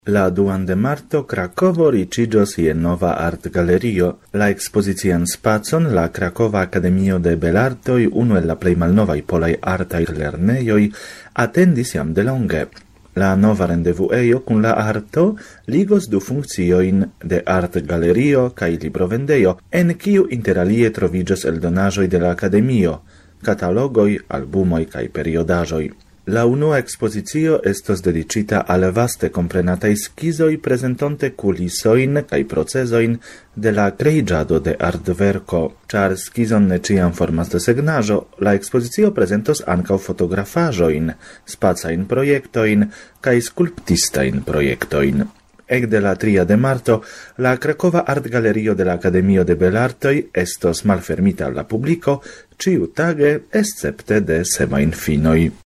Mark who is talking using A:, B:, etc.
A: La 2 de marto Krakovo riĉiĝos je nova artgalerio. La ekspozician spacon la Krakova Akademio de Belartoj, unu el la plej malnovaj polaj artaj lernejoj, atendis jam delonge. La nova rendevuejo kun la arto ligos du funkciojn de artgalerio kaj librovendejo, en kiu interalie troviĝos eldonaĵoj de la Akademio, katalogoj, albumoj kaj periodaĵoj. La unua expozicio estos dedicita al vaste comprenataj skizoj prezentonte kulisojn kaj procezojn de la kreiĝado de artverko. Ĉar skizon ne ĉiam formas desegnaĵo, la ekspozicio prezentos ankaŭ fotografaĵojn, spacajn projektojn kaj skulptistajn projektojn. Ekde la 3 de marto, la Krakova Artgalerio de la Akademio de Belartoj estos malfermita al la publiko ĉiutage escepte de semajnfinoj.